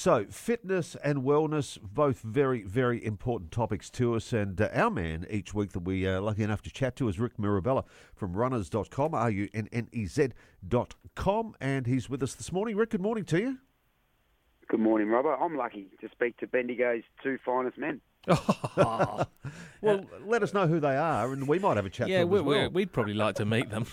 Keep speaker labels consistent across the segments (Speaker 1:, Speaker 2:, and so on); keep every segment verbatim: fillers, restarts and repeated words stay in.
Speaker 1: So, fitness and wellness, both very, very important topics to us. And uh, our man each week that we are lucky enough to chat to is Rick Mirabella from runners dot com, R U N N E Z dot com. And he's with us this morning. Rick, good morning to you.
Speaker 2: Good morning, Robert. I'm lucky to speak to Bendigo's two finest men.
Speaker 1: Well, let us know who they are, and we might have a chat
Speaker 3: Yeah,
Speaker 1: to them
Speaker 3: we,
Speaker 1: as well.
Speaker 3: we'd probably like to meet them.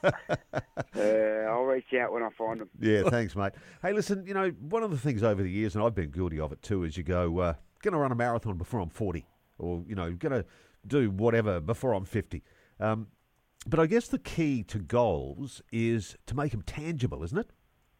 Speaker 2: Uh, I'll reach out when I find them.
Speaker 1: Yeah, thanks, mate. Hey, listen, you know, one of the things over the years, and I've been guilty of it too, is you go, uh, going to run a marathon before I'm forty, or, you know, going to do whatever before I'm fifty. Um, but I guess the key to goals is to make them tangible, isn't it?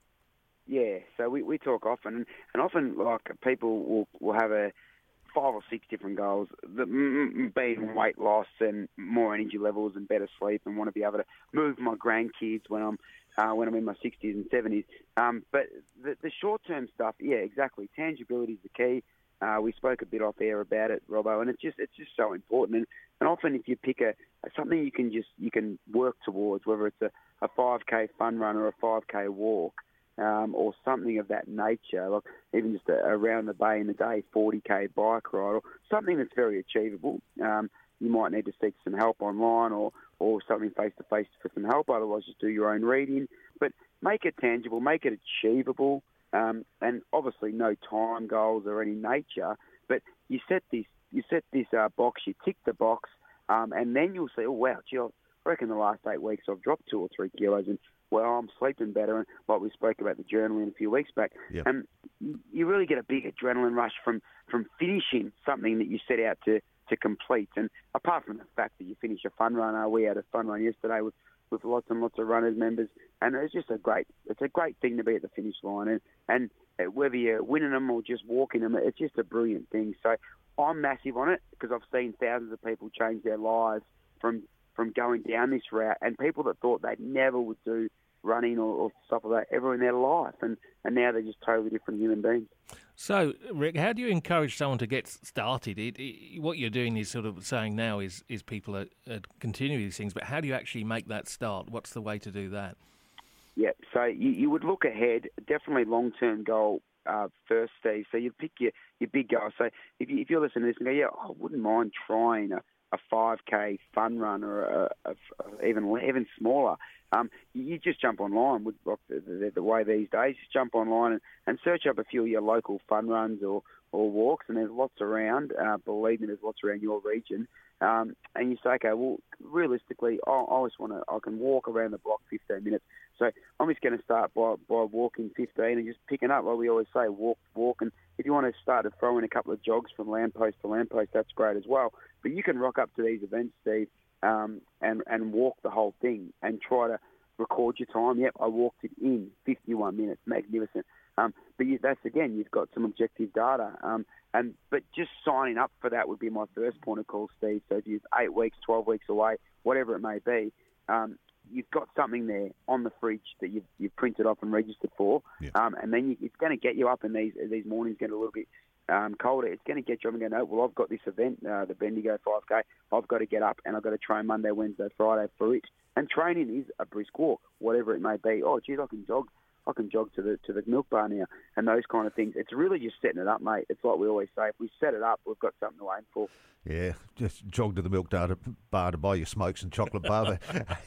Speaker 2: Yeah, so we, we talk often, and often, like, people will, will have a five or six different goals, that mm, being weight loss and more energy levels and better sleep, and want to be able to move my grandkids when I'm uh, when I'm in my sixties and seventies. Um, but the, the short-term stuff, yeah, exactly. Tangibility is the key. Uh, we spoke a bit off air about it, Robbo, and it's just it's just so important. And, and often, if you pick a something you can just you can work towards, whether it's a, a five K fun run or a five K walk. Um, or something of that nature, like even just a, around the bay in the day, forty K bike ride, or something that's very achievable. Um, you might need to seek some help online or, or something face-to-face for some help, otherwise just do your own reading. But make it tangible, make it achievable, um, and obviously no time goals or any nature, but you set this you set this uh, box, you tick the box, um, and then you'll see, oh, wow, gee, I reckon the last eight weeks I've dropped two or three kilos, and well, I'm sleeping better, and like we spoke about the journaling a few weeks back.
Speaker 1: Yep.
Speaker 2: And you really get a big adrenaline rush from, from finishing something that you set out to, to complete. And apart from the fact that you finish a fun run, uh, we had a fun run yesterday with, with lots and lots of runners members, and it's just a great it's a great thing to be at the finish line. And, and whether you're winning them or just walking them, it's just a brilliant thing. So I'm massive on it because I've seen thousands of people change their lives from from going down this route, and people that thought they never would do running or, or stuff like that ever in their life, and, and now they're just totally different human beings.
Speaker 3: So, Rick, how do you encourage someone to get started? It, it, what you're doing is sort of saying now is, is people are, are continuing these things, but how do you actually make that start? What's the way to do that?
Speaker 2: Yeah, so you, you would look ahead, definitely long-term goal uh, first, Steve. So you pick your, your big goal. So if, you, if you're listening to this and go, yeah, I wouldn't mind trying a, a five K fun run or a, a, a even even smaller, um, you just jump online with the, the, the way these days. Just jump online and, and search up a few of your local fun runs or, or walks, and there's lots around. Uh, believe me, there's lots around your region. Um, and you say, okay, well, realistically, I, I just want to, I can walk around the block fifteen minutes. So I'm just going to start by, by walking fifteen and just picking up, like we always say, walk, walk. And if you want to start to throw in a couple of jogs from lamppost to lamppost, that's great as well. But you can rock up to these events, Steve, um, and, and walk the whole thing and try to record your time. Yep, I walked it in fifty-one minutes. Magnificent. Um, but you, that's, again, you've got some objective data. Um, and But just signing up for that would be my first point of call, Steve. So if you're eight weeks, twelve weeks away, whatever it may be, um, you've got something there on the fridge that you've, you've printed off and registered for.
Speaker 1: Yeah.
Speaker 2: Um, and then you, it's going to get you up in these these mornings, get a little bit um, colder. It's going to get you up and go, no, well, I've got this event, uh, the Bendigo five K. I've got to get up and I've got to train Monday, Wednesday, Friday for it. And training is a brisk walk, whatever it may be. Oh, geez, I can jog. I can jog to the to the milk bar now, and those kind of things. It's really just setting it up, mate. It's like we always say, if we set it up, we've got something to aim for.
Speaker 1: Yeah, just jog to the milk bar to, bar to buy your smokes and chocolate bar.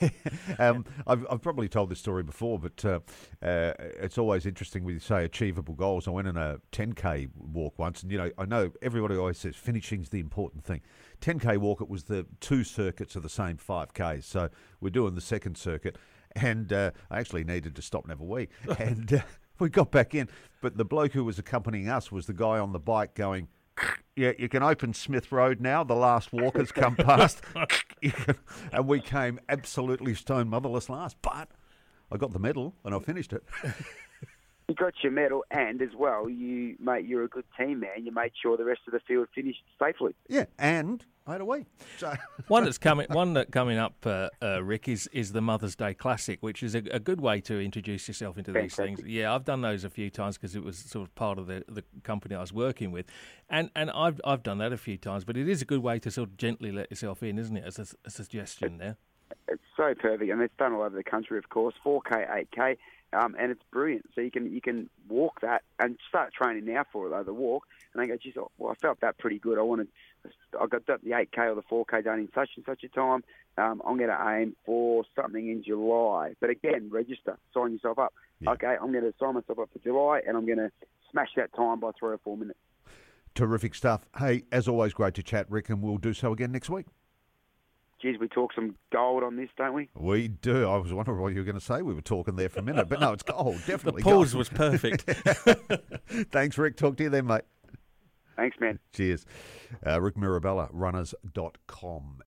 Speaker 1: um, I've, I've probably told this story before, but uh, uh, it's always interesting when you say achievable goals. I went on a ten K walk once, and you know, I know everybody always says finishing's the important thing. ten K walk, it was the two circuits of the same five Ks, so we're doing the second circuit, and uh, I actually needed to stop and have a wee, and uh, we got back in, but the bloke who was accompanying us was the guy on the bike going, yeah, you can open Smith Road now. The last walkers come past. And we came absolutely stone motherless last. But I got the medal and I finished it.
Speaker 2: You got your medal, and as well, you mate, you're a good team man. You made sure the rest of the field finished safely.
Speaker 1: Yeah, and I had a wee. So
Speaker 3: one that's coming, one that coming up, uh, uh, Rick, is is the Mother's Day Classic, which is a, a good way to introduce yourself into
Speaker 2: Fantastic.
Speaker 3: these things. Yeah, I've done those a few times because it was sort of part of the, the company I was working with, and and I've I've done that a few times. But it is a good way to sort of gently let yourself in, isn't it? As a, a suggestion there.
Speaker 2: It's so perfect, and it's done all over the country, of course. four K, eight K. Um, and it's brilliant. So you can you can walk that and start training now for it, though, the walk. And they go, geez, oh, well, I felt that pretty good. I wanted, I got the eight K or the four K done in such and such a time. Um, I'm going to aim for something in July. But again, register, sign yourself up. Yeah. Okay, I'm going to sign myself up for July, and I'm going to smash that time by three or four minutes.
Speaker 1: Terrific stuff. Hey, as always, great to chat, Rick, and we'll do so again next week.
Speaker 2: Geez, we talk some gold on this, don't we?
Speaker 1: We do. I was wondering what you were going to say. We were talking there for a minute, but no, it's gold, definitely.
Speaker 3: The pause
Speaker 1: gold.
Speaker 3: was perfect.
Speaker 1: Thanks, Rick. Talk to you then, mate.
Speaker 2: Thanks, man.
Speaker 1: Cheers. Uh, Rick Mirabella, runners dot com.